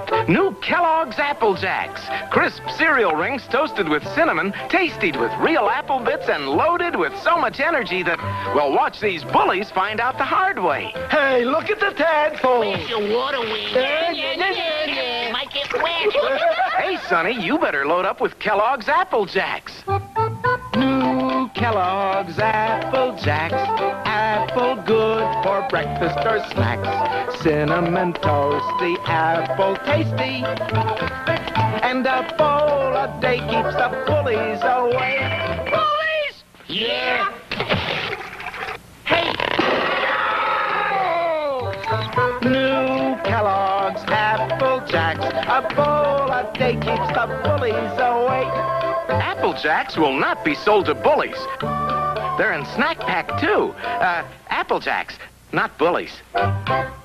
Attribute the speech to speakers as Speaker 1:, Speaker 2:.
Speaker 1: New Kellogg's Apple Jacks. Crisp cereal rings toasted with cinnamon, tasted with real apple bits, and loaded with so much energy that, well, watch these bullies find out the hard way.
Speaker 2: Hey, look at the tadpole.
Speaker 3: Where's your water wing? Might get wet.
Speaker 1: Hey, Sonny, you better load up with Kellogg's Apple Jacks. New Kellogg's Apple Jacks. Apple good for breakfast or snacks. Cinnamon toasty, apple tasty. And a bowl a day keeps the bullies away. Bullies?
Speaker 3: Yeah. Hey.
Speaker 1: New Kellogg's Apple Jacks. A bowl a day keeps the bullies away. Apple Jacks will not be sold to bullies. They're in snack pack, too. Apple Jacks, not bullies.